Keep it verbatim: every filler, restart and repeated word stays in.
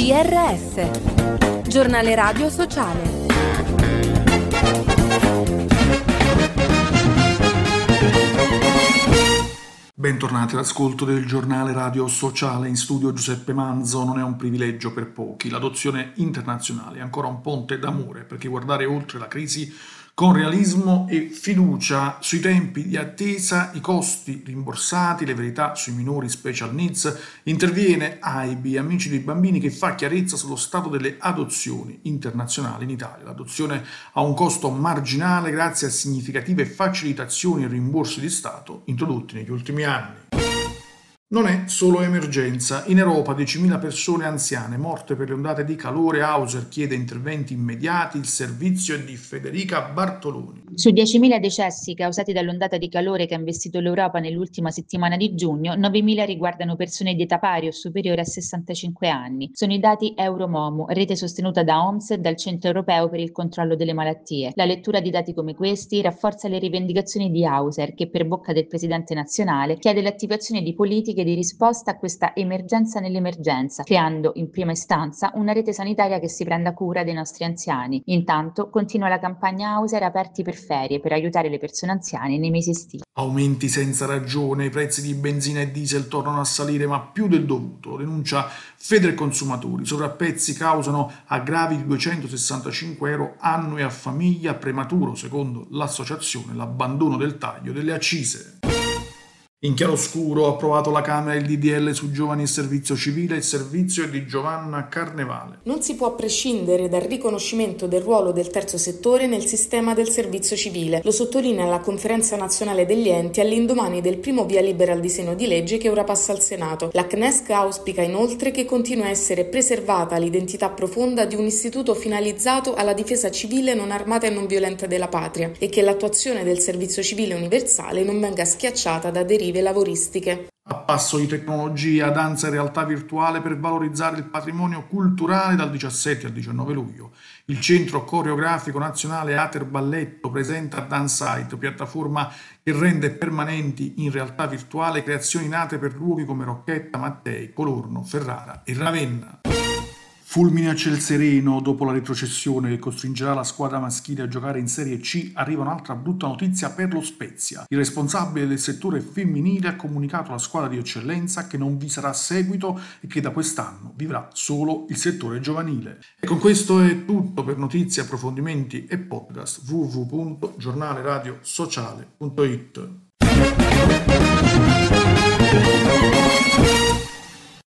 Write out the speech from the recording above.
G R S, giornale radio sociale. Bentornati all'ascolto del giornale radio sociale. In studio Giuseppe Manzo. Non è un privilegio per pochi. L'adozione internazionale è ancora un ponte d'amore per chi guardare oltre la crisi con realismo e fiducia sui tempi di attesa, i costi rimborsati, le verità sui minori special needs. Interviene A I B, Amici dei Bambini, che fa chiarezza sullo stato delle adozioni internazionali in Italia. L'adozione ha un costo marginale grazie a significative facilitazioni e rimborsi di Stato introdotti negli ultimi anni. Non è solo emergenza. In Europa diecimila persone anziane morte per le ondate di calore. Hauser chiede interventi immediati. Il servizio è di Federica Bartoloni. Su diecimila decessi causati dall'ondata di calore che ha investito l'Europa nell'ultima settimana di giugno, novemila riguardano persone di età pari o superiore a sessantacinque anni. Sono i dati Euromomu, rete sostenuta da O M S e dal Centro Europeo per il Controllo delle Malattie. La lettura di dati come questi rafforza le rivendicazioni di Hauser, che per bocca del presidente nazionale chiede l'attivazione di politiche di risposta a questa emergenza nell'emergenza, creando in prima istanza una rete sanitaria che si prenda cura dei nostri anziani. Intanto continua la campagna Hauser Aperti per ferie per aiutare le persone anziane nei mesi estivi. Aumenti senza ragione, i prezzi di benzina e diesel tornano a salire ma più del dovuto, lo denuncia Federconsumatori. I sovrapprezzi causano aggravi di duecentosessantacinque euro annui a famiglia, prematuro secondo l'associazione l'abbandono del taglio delle accise. In chiaroscuro ha approvato la Camera il D D L su giovani e servizio civile. Il servizio è di Giovanna Carnevale. Non si può prescindere dal riconoscimento del ruolo del terzo settore nel sistema del servizio civile. Lo sottolinea la Conferenza Nazionale degli Enti all'indomani del primo via libera al disegno di legge che ora passa al Senato. La C N E S C auspica inoltre che continui a essere preservata l'identità profonda di un istituto finalizzato alla difesa civile non armata e non violenta della patria e che l'attuazione del servizio civile universale non venga schiacciata da derive lavoristiche. A passo di tecnologia, danza e realtà virtuale per valorizzare il patrimonio culturale dal diciassette al diciannove luglio. Il Centro Coreografico Nazionale Ater Balletto presenta Dansite, piattaforma che rende permanenti in realtà virtuale creazioni nate per luoghi come Rocchetta, Mattei, Colorno, Ferrara e Ravenna. Fulmine a ciel sereno, dopo la retrocessione che costringerà la squadra maschile a giocare in Serie C, arriva un'altra brutta notizia per lo Spezia. Il responsabile del settore femminile ha comunicato alla squadra di eccellenza che non vi sarà seguito e che da quest'anno vivrà solo il settore giovanile. E con questo è tutto. Per notizie, approfondimenti e podcast w w w punto giornale radio sociale punto it.